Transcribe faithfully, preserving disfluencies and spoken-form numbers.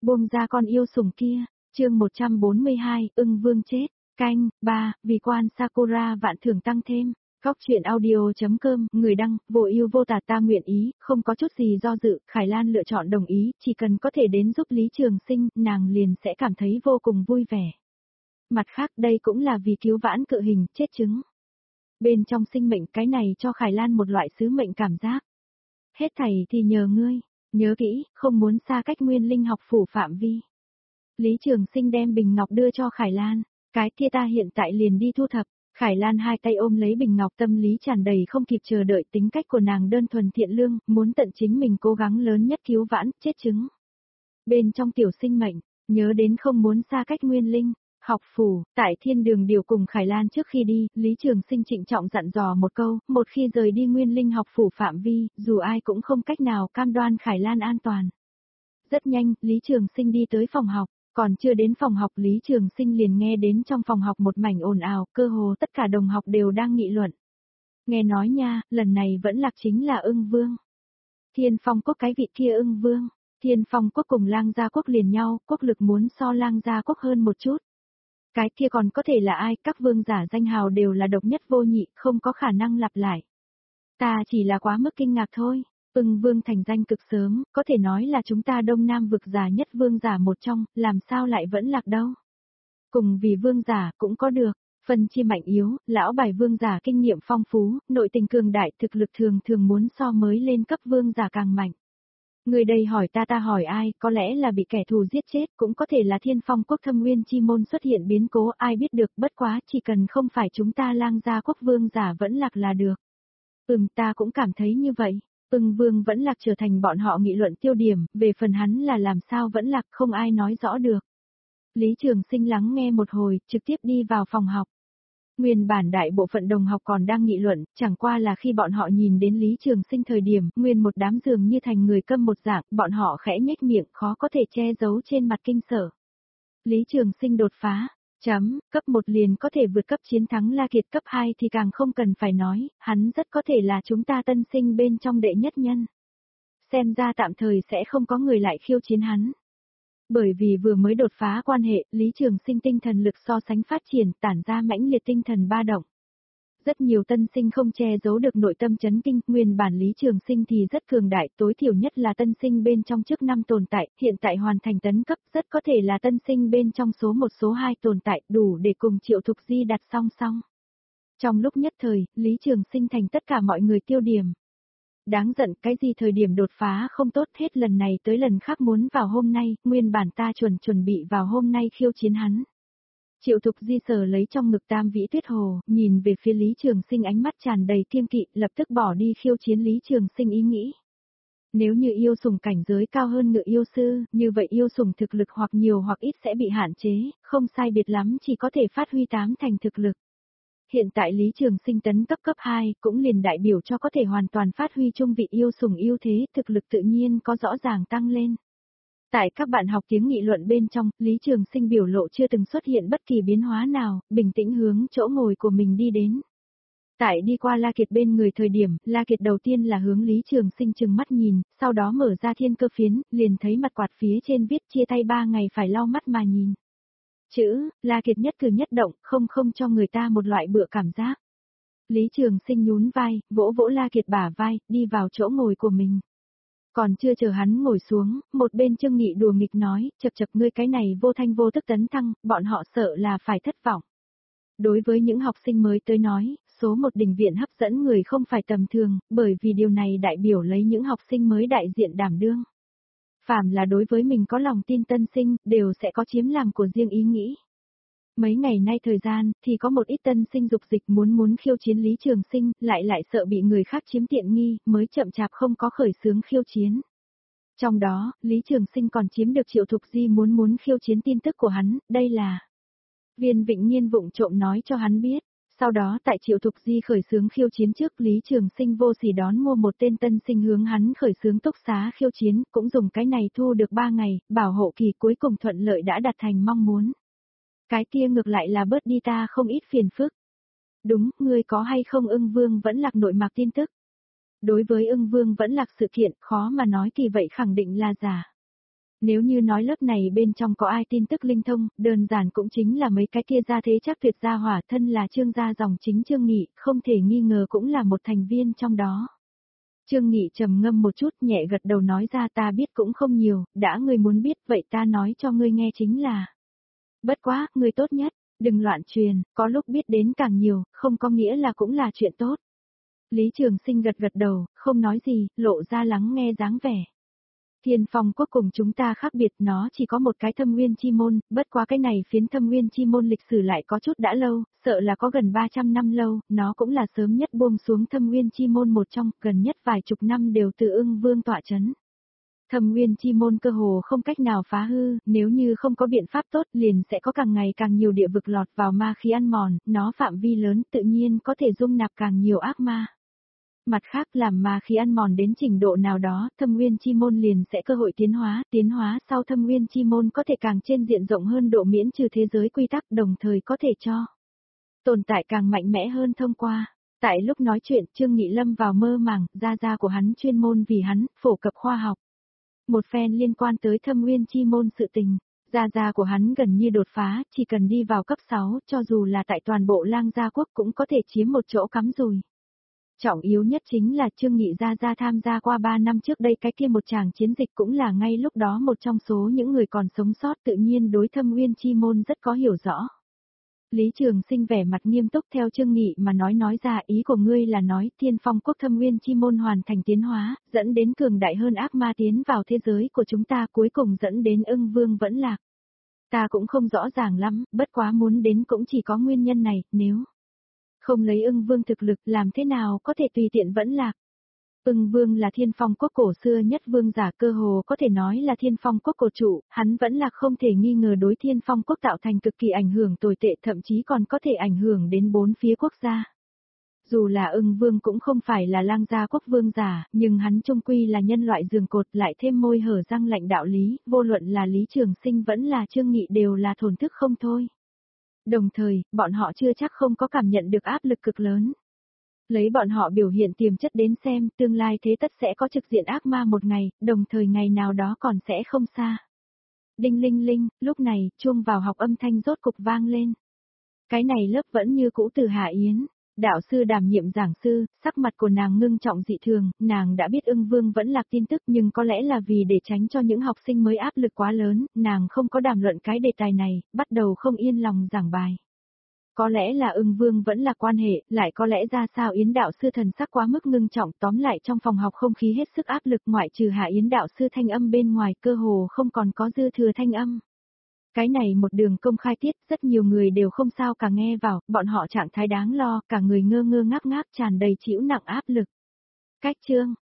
Buông ra con yêu sủng kia, chương một trăm bốn mươi hai, ưng vương chết, canh, ba, vì quan Sakura vạn thưởng tăng thêm. Góc truyện audio.com, người đăng, vô ưu vô tà ta nguyện ý, không có chút gì do dự, Khải Lan lựa chọn đồng ý, chỉ cần có thể đến giúp Lý Trường Sinh, nàng liền sẽ cảm thấy vô cùng vui vẻ. Mặt khác đây cũng là vì cứu vãn cự hình, chết chứng. Bên trong sinh mệnh cái này cho Khải Lan một loại sứ mệnh cảm giác. Hết thảy thì nhờ ngươi, nhớ kỹ, không muốn xa cách Nguyên Linh học phủ phạm vi. Lý Trường Sinh đem bình ngọc đưa cho Khải Lan, cái kia ta hiện tại liền đi thu thập. Khải Lan hai tay ôm lấy bình ngọc, tâm lý tràn đầy không kịp chờ đợi, tính cách của nàng đơn thuần thiện lương, muốn tận chính mình cố gắng lớn nhất cứu vãn, chết chứng. Bên trong tiểu sinh mệnh, nhớ đến không muốn xa cách Nguyên Linh, học phủ, tại thiên đường điều cùng Khải Lan trước khi đi, Lý Trường Sinh trịnh trọng dặn dò một câu, một khi rời đi Nguyên Linh học phủ phạm vi, dù ai cũng không cách nào cam đoan Khải Lan an toàn. Rất nhanh, Lý Trường Sinh đi tới phòng học. Còn chưa đến phòng học Lý Trường Sinh liền nghe đến trong phòng học một mảnh ồn ào, cơ hồ tất cả đồng học đều đang nghị luận. Nghe nói nha, lần này vẫn lạc chính là ưng vương. Thiên Phong Quốc cái vị kia ưng vương, Thiên Phong Quốc cùng Lang Gia Quốc liền nhau, quốc lực muốn so Lang Gia Quốc hơn một chút. Cái kia còn có thể là ai, các vương giả danh hào đều là độc nhất vô nhị, không có khả năng lặp lại. Ta chỉ là quá mức kinh ngạc thôi. Ưng vương thành danh cực sớm, có thể nói là chúng ta Đông Nam vực già nhất vương giả một trong, làm sao lại vẫn lạc đâu. Cùng vì vương giả cũng có được, phân chia mạnh yếu, lão bài vương giả kinh nghiệm phong phú, nội tình cường đại, thực lực thường thường muốn so mới lên cấp vương giả càng mạnh. Người đây hỏi ta ta hỏi ai, có lẽ là bị kẻ thù giết chết, cũng có thể là Thiên Phong Quốc thâm nguyên chi môn xuất hiện biến cố, ai biết được, bất quá chỉ cần không phải chúng ta Lang Gia Quốc vương giả vẫn lạc là được. Ừm, ta cũng cảm thấy như vậy. Ưng vương vẫn lạc trở thành bọn họ nghị luận tiêu điểm, về phần hắn là làm sao vẫn lạc không ai nói rõ được. Lý Trường Sinh lắng nghe một hồi, trực tiếp đi vào phòng học. Nguyên bản đại bộ phận đồng học còn đang nghị luận, chẳng qua là khi bọn họ nhìn đến Lý Trường Sinh thời điểm, nguyên một đám dường như thành người câm một dạng, bọn họ khẽ nhếch miệng, khó có thể che giấu trên mặt kinh sở. Lý Trường Sinh đột phá. Chấm, cấp một liền có thể vượt cấp chiến thắng La Kiệt, cấp hai thì càng không cần phải nói, hắn rất có thể là chúng ta tân sinh bên trong đệ nhất nhân. Xem ra tạm thời sẽ không có người lại khiêu chiến hắn. Bởi vì vừa mới đột phá quan hệ, Lý Trường Sinh tinh thần lực so sánh phát triển, tản ra mãnh liệt tinh thần ba động. Rất nhiều tân sinh không che giấu được nội tâm chấn kinh, nguyên bản Lý Trường Sinh thì rất cường đại, tối thiểu nhất là tân sinh bên trong trước năm tồn tại, hiện tại hoàn thành tấn cấp, rất có thể là tân sinh bên trong số một số hai tồn tại, đủ để cùng Triệu Thục Di đặt song song. Trong lúc nhất thời, Lý Trường Sinh thành tất cả mọi người tiêu điểm. Đáng giận, cái gì thời điểm đột phá không tốt, hết lần này tới lần khác muốn vào hôm nay, nguyên bản ta chuẩn chuẩn bị vào hôm nay khiêu chiến hắn. Triệu Thục Di sờ lấy trong ngực tam vĩ tuyết hồ, nhìn về phía Lý Trường Sinh ánh mắt tràn đầy kiêng kỵ, lập tức bỏ đi khiêu chiến Lý Trường Sinh ý nghĩ. Nếu như yêu sủng cảnh giới cao hơn ngự yêu sư, như vậy yêu sủng thực lực hoặc nhiều hoặc ít sẽ bị hạn chế, không sai biệt lắm chỉ có thể phát huy tám thành thực lực. Hiện tại Lý Trường Sinh tấn cấp cấp hai, cũng liền đại biểu cho có thể hoàn toàn phát huy trung vị yêu sủng ưu thế, thực lực tự nhiên có rõ ràng tăng lên. Tại các bạn học tiếng nghị luận bên trong, Lý Trường Sinh biểu lộ chưa từng xuất hiện bất kỳ biến hóa nào, bình tĩnh hướng chỗ ngồi của mình đi đến. Tại đi qua La Kiệt bên người thời điểm, La Kiệt đầu tiên là hướng Lý Trường Sinh chừng mắt nhìn, sau đó mở ra thiên cơ phiến, liền thấy mặt quạt phía trên viết chia tay ba ngày phải lau mắt mà nhìn. Chữ, La Kiệt nhất cử nhất động, không không cho người ta một loại bựa cảm giác. Lý Trường Sinh nhún vai, vỗ vỗ La Kiệt bả vai, đi vào chỗ ngồi của mình. Còn chưa chờ hắn ngồi xuống, một bên Trương Nghị đùa nghịch nói, chập chập ngươi cái này vô thanh vô tức tấn thăng, bọn họ sợ là phải thất vọng. Đối với những học sinh mới tới nói, số một đình viện hấp dẫn người không phải tầm thường, bởi vì điều này đại biểu lấy những học sinh mới đại diện đảm đương. Phàm là đối với mình có lòng tin tân sinh, đều sẽ có chiếm làm của riêng ý nghĩ. Mấy ngày nay thời gian, thì có một ít tân sinh dục dịch muốn muốn khiêu chiến Lý Trường Sinh, lại lại sợ bị người khác chiếm tiện nghi, mới chậm chạp không có khởi xướng khiêu chiến. Trong đó, Lý Trường Sinh còn chiếm được Triệu Thục Di muốn muốn khiêu chiến tin tức của hắn, đây là Viên Vịnh Nhiên vụng trộm nói cho hắn biết. Sau đó tại Triệu Thục Di khởi xướng khiêu chiến trước, Lý Trường Sinh vô sỉ đón mua một tên tân sinh hướng hắn khởi xướng túc xá khiêu chiến, cũng dùng cái này thu được ba ngày, bảo hộ kỳ cuối cùng thuận lợi đã đạt thành mong muốn. Cái kia ngược lại là bớt đi ta không ít phiền phức. Đúng, ngươi có hay không Ưng Vương vẫn lạc nội mạc tin tức? Đối với Ưng Vương vẫn lạc sự kiện, khó mà nói kỳ vậy khẳng định là giả. Nếu như nói lớp này bên trong có ai tin tức linh thông, đơn giản cũng chính là mấy cái kia gia thế chắc tuyệt gia hỏa, thân là Trương gia dòng chính Trương Nghị, không thể nghi ngờ cũng là một thành viên trong đó. Trương Nghị trầm ngâm một chút nhẹ gật đầu nói ra ta biết cũng không nhiều, đã ngươi muốn biết vậy ta nói cho ngươi nghe chính là. Bất quá, ngươi tốt nhất, đừng loạn truyền, có lúc biết đến càng nhiều, không có nghĩa là cũng là chuyện tốt. Lý Trường Sinh gật gật đầu, không nói gì, lộ ra lắng nghe dáng vẻ. Thiên Phong Quốc cùng chúng ta khác biệt, nó chỉ có một cái Thâm Nguyên Chi Môn, bất quá cái này phiến Thâm Nguyên Chi Môn lịch sử lại có chút đã lâu, sợ là có gần ba trăm năm lâu, nó cũng là sớm nhất buông xuống Thâm Nguyên Chi Môn một trong, gần nhất vài chục năm đều từ Ưng Vương tọa chấn. Thâm Nguyên Chi Môn cơ hồ không cách nào phá hư, nếu như không có biện pháp tốt liền sẽ có càng ngày càng nhiều địa vực lọt vào ma khí ăn mòn, nó phạm vi lớn tự nhiên có thể dung nạp càng nhiều ác ma. Mặt khác làm ma khí ăn mòn đến trình độ nào đó, Thâm Nguyên Chi Môn liền sẽ cơ hội tiến hóa, tiến hóa sau Thâm Nguyên Chi Môn có thể càng trên diện rộng hơn độ miễn trừ thế giới quy tắc đồng thời có thể cho tồn tại càng mạnh mẽ hơn thông qua. Tại lúc nói chuyện Trương Nghị lâm vào mơ màng, gia gia của hắn chuyên môn vì hắn, phổ cập khoa học. Một phen liên quan tới Thâm Nguyên Chi Môn sự tình, gia gia của hắn gần như đột phá, chỉ cần đi vào cấp sáu, cho dù là tại toàn bộ Lang Gia Quốc cũng có thể chiếm một chỗ cắm rùi. Trọng yếu nhất chính là Trương Nghị Gia Gia tham gia qua ba năm trước đây cái kia một tràng chiến dịch cũng là ngay lúc đó một trong số những người còn sống sót tự nhiên đối Thâm Nguyên Chi Môn rất có hiểu rõ. Lý Trường Sinh vẻ mặt nghiêm túc theo Trương Nghị mà nói nói ra ý của ngươi là nói Thiên Phong Quốc Thâm Nguyên Chi Môn hoàn thành tiến hóa, dẫn đến cường đại hơn ác ma tiến vào thế giới của chúng ta cuối cùng dẫn đến Ưng Vương vẫn lạc. Ta cũng không rõ ràng lắm, bất quá muốn đến cũng chỉ có nguyên nhân này, nếu không lấy Ưng Vương thực lực làm thế nào có thể tùy tiện vẫn lạc. Ưng Vương là Thiên Phong Quốc cổ xưa nhất vương giả cơ hồ có thể nói là Thiên Phong Quốc cổ trụ, hắn vẫn là không thể nghi ngờ đối Thiên Phong Quốc tạo thành cực kỳ ảnh hưởng tồi tệ thậm chí còn có thể ảnh hưởng đến bốn phía quốc gia. Dù là Ưng Vương cũng không phải là Lang Gia Quốc vương giả, nhưng hắn chung quy là nhân loại giường cột lại thêm môi hở răng lạnh đạo lý, vô luận là Lý Trường Sinh vẫn là Trương Nghị đều là thổn thức không thôi. Đồng thời, bọn họ chưa chắc không có cảm nhận được áp lực cực lớn. Lấy bọn họ biểu hiện tiềm chất đến xem, tương lai thế tất sẽ có trực diện ác ma một ngày, đồng thời ngày nào đó còn sẽ không xa. Đinh linh linh, lúc này, chuông vào học âm thanh rốt cục vang lên. Cái này lớp vẫn như cũ từ Hạ Yến. Đạo sư đảm nhiệm giảng sư, sắc mặt của nàng ngưng trọng dị thường, nàng đã biết Ưng Vương vẫn lạc tin tức nhưng có lẽ là vì để tránh cho những học sinh mới áp lực quá lớn, nàng không có đàm luận cái đề tài này, bắt đầu không yên lòng giảng bài. Có lẽ là Ưng Vương vẫn là quan hệ, lại có lẽ ra sao Yến đạo sư thần sắc quá mức ngưng trọng, tóm lại trong phòng học không khí hết sức áp lực ngoại trừ Hạ Yến đạo sư thanh âm bên ngoài cơ hồ không còn có dư thừa thanh âm. Cái này một đường công khai tiết, rất nhiều người đều không sao cả nghe vào, bọn họ trạng thái đáng lo, cả người ngơ ngơ ngác ngác tràn đầy chịu nặng áp lực. Cách chương,